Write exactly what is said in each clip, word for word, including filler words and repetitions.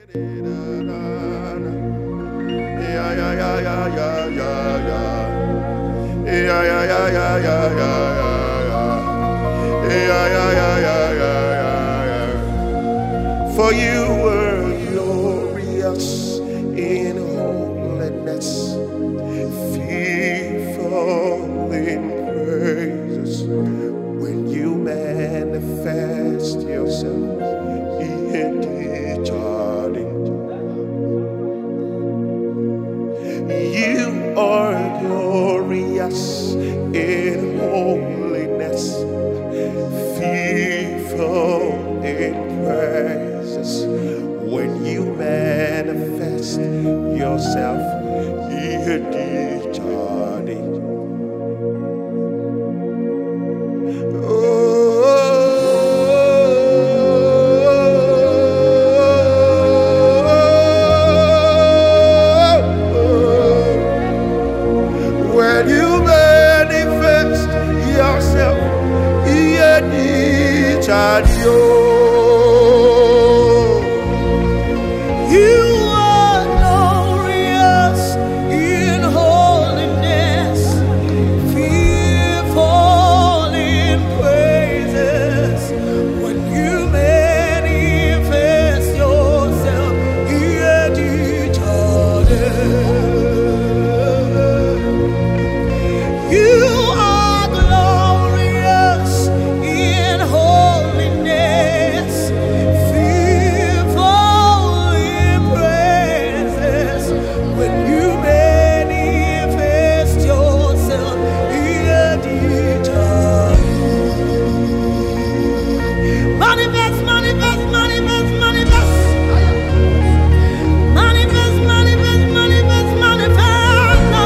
Yeah, yeah, yeah, yeah, yeah, yeah, yeah. Yeah, yeah, yeah, yeah, yeah, yeah, yeah. Yeah, yeah, yeah, yeah, yeah, yeah, yeah. For you were glorious in holiness, fearful in praises. When you manifest yourself in eternity, you are glorious in holiness, fearful in praises. When you manifest yourself in eternity. When you manifest yourself in eternity, you are glorious in holiness, fearful in praises. When you manifest yourself in eternity. You are glorious in holiness, fearful in praises. When you manifest yourself in eternity. Manifest, manifest, manifest, manifest. Manifest, manifest, manifest, manifest. No.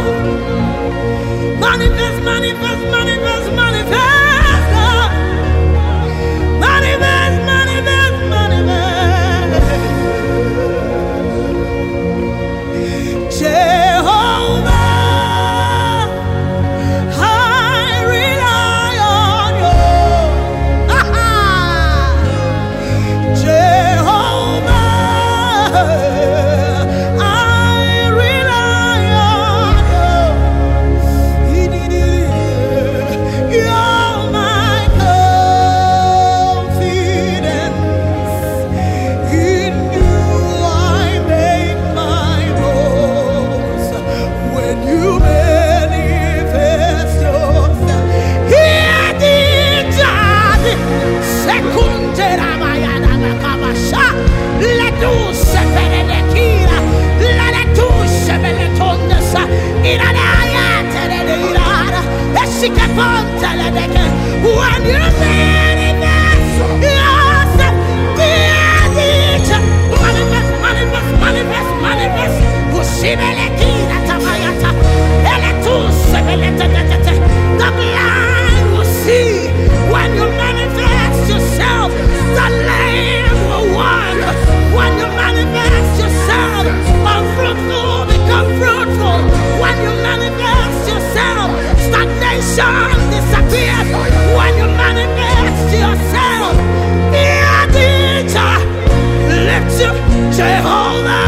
Manifest, manifest, manifest, manifest, Lord. Manifest, manifest, manifest. Jehovah, I rely on you. Jehovah, I rely on you. You're my confidence. In you I make my boast. When you manifest yourself, here did God. Secundera mayana makabasha. Let us separe the kira. Let us separe the tondes. Iradaya teredira. When you manifest yourself, dear teacher, manifest, manifest, manifest, manifest. Usibelekira tamayata, eletusebeletetete. The blind will see when you manifest yourself. The lame will walk when you manifest yourself. Unfruitful become fruitful when you manifest yourself. Stagnation disappears when you manifest yourself. Dear teacher, lift you, Jehovah.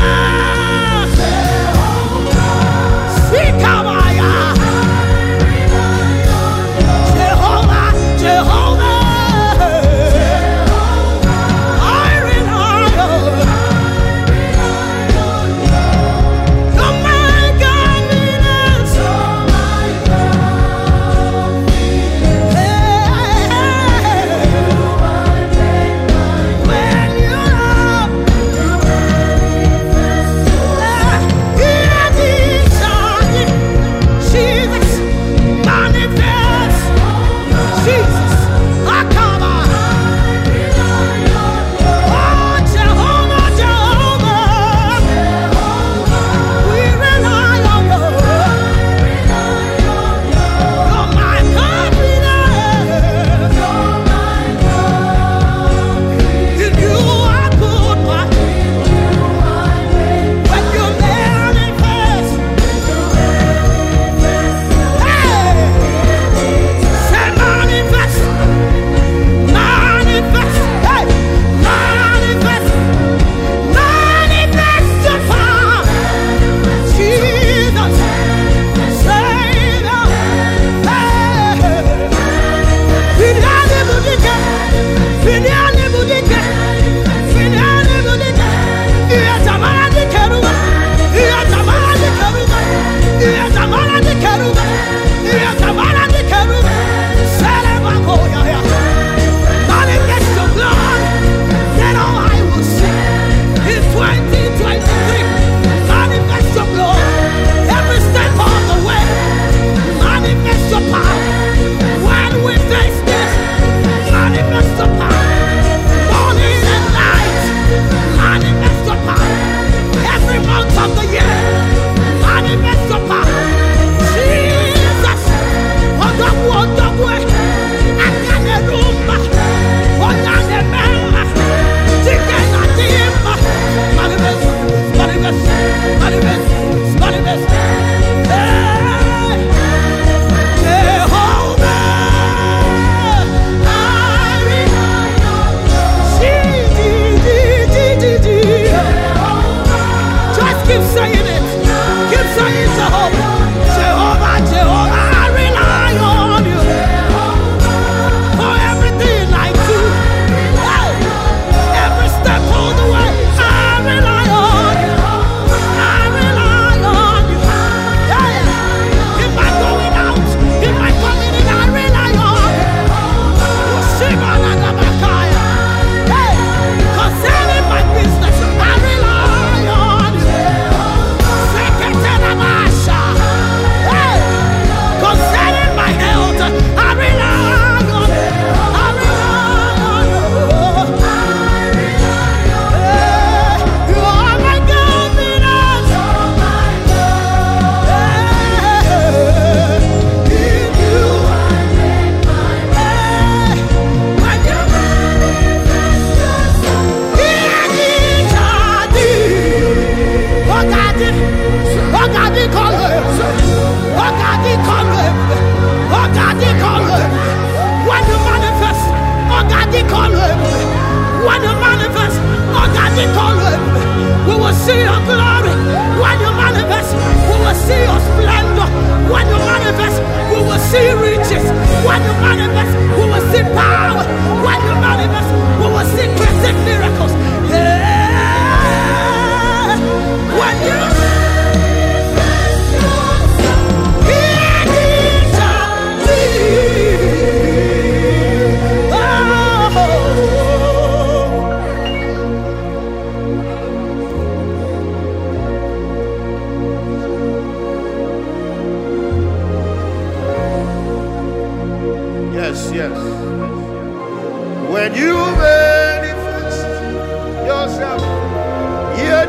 Sikabaya. Jehovah, Jehovah. I rely on you. You're my confidence. When you love,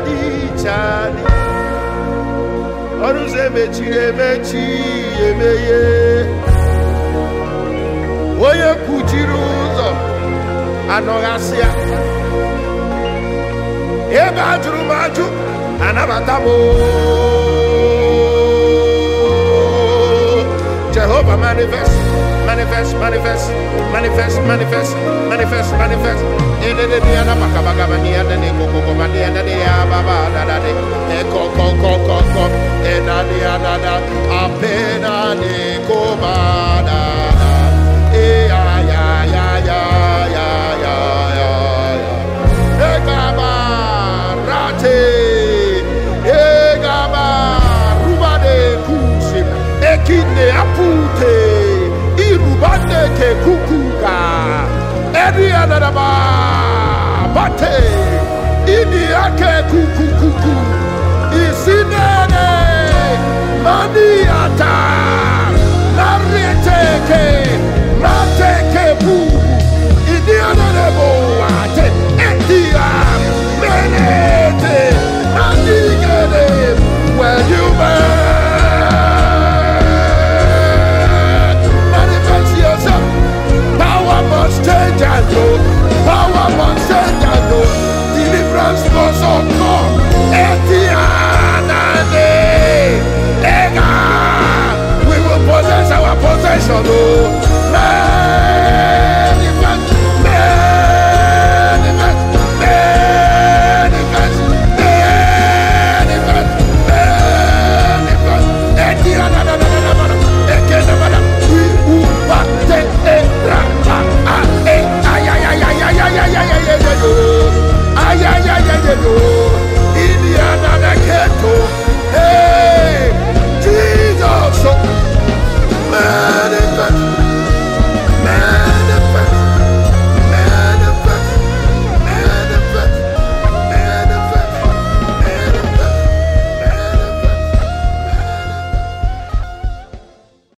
di chani. Oruze mechi emechi emeye. Oye kujiruzo anogasia. Eba juru maju anabatamo. Jehovah manifest, manifest, manifest, manifest, manifest, manifest, manifest. Ede de diana bakabaga mania de ne koko koko mania de ya baba da da de. E koko koko koko. E da diana da apena ne koba da da. E ya ya ya ya ya ya ya ya. E gaba rate. E gaba rubade kusi. Ekine apute irubande ke kukuga eri anadaba bate idi ake kukukuku isinene mani ata